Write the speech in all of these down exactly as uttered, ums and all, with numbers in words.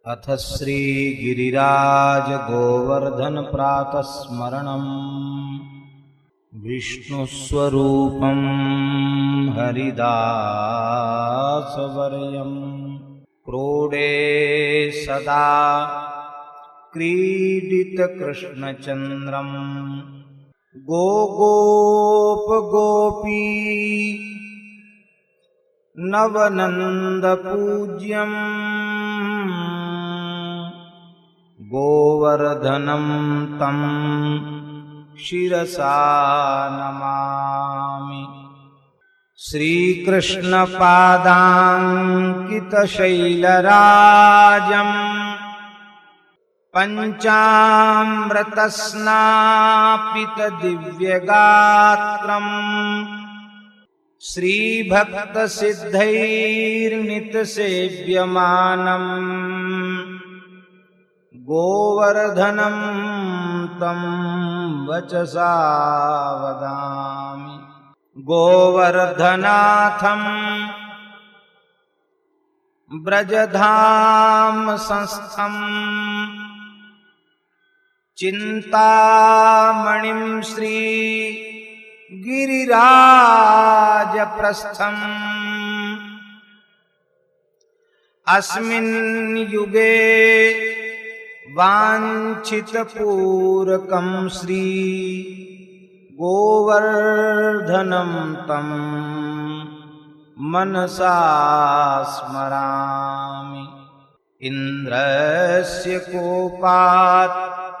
अथ श्री गिरिराज गोवर्धन प्रातः स्मरणम्। विष्णुस्वरूपं हरिदासवर्यं क्रोडे सदा क्रीडितकृष्णचन्द्रं गोगोपगोपी नवनन्दपूज्यम् गोवर्धनं तं शिरसा नमामि। श्रीकृष्णपादाङ्कितशैलराजम् पञ्चामृतस्नापितदिव्यगात्रम् श्रीभक्तसिद्धैर्नितसेव्यमानम् गोवर्धनं तं वचसा वदामि। गोवर्धनाथं ब्रजधाम संस्थं चिन्तामणिं श्री गिरिराजप्रस्थम् अस्मिन् युगे वाञ्छितपूरकं श्री गोवर्धनं तं मनसा स्मरामि। इन्द्रस्य कोपात्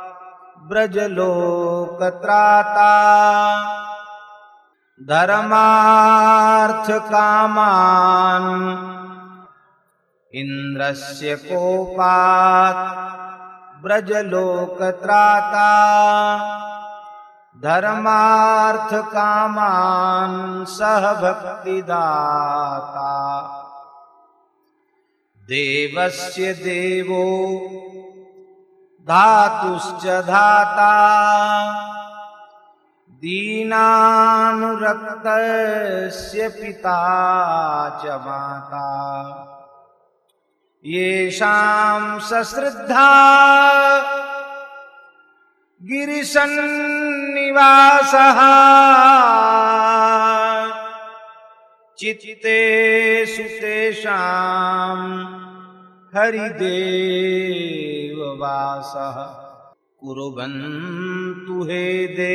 ब्रजलोकत्राता धर्मार्थकामान् इन्द्रस्य कोपात् ब्रजलोकत्राता धर्मार्थकामान् सह भक्तिदाता देवस्य देवो धातुश्च धाता दीनानुरक्तस्य पिता च माता येषां सश्रद्धा गिरिसन्निवासः चित्तेषु तेषां हरिदेववासः कुर्वन्तु हे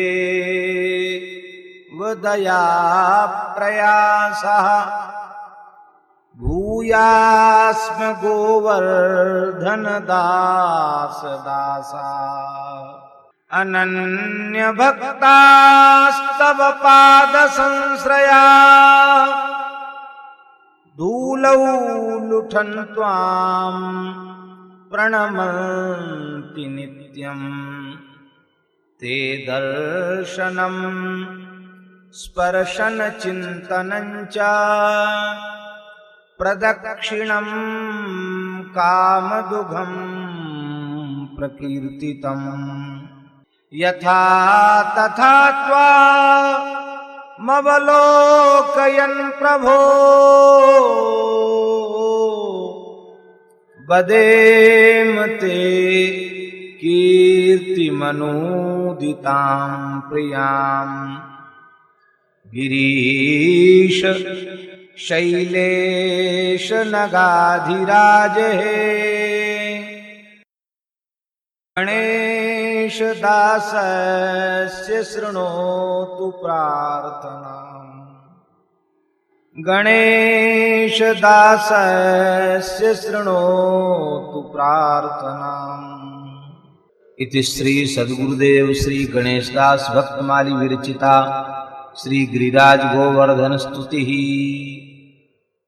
देवदया प्रयासः भूयास्म गोवर्धन दास दासा अनन्यभक्तास्तव पादसंश्रया धूलौ लुठन् त्वां प्रणमन्ति नित्यं ते दर्शनं स्पर्शन चिन्तनं च प्रदक्षिणं कामदुघं प्रकीर्तितं यथा तथा त्वामवलोकयन् प्रभो वदेम ते कीर्तिमनूदितां प्रियां गिरीश शैलेश नगाधिराज हे गणेश दासस्य शृणोतु प्रार्थनाम् गणेश दासस्य शृणोतु प्रार्थनाम्। इति श्री सद्गुरुदेव श्री गणेशदास भक्तमाली विरचिता श्री गिरिराज गोवर्धन स्तुतिः।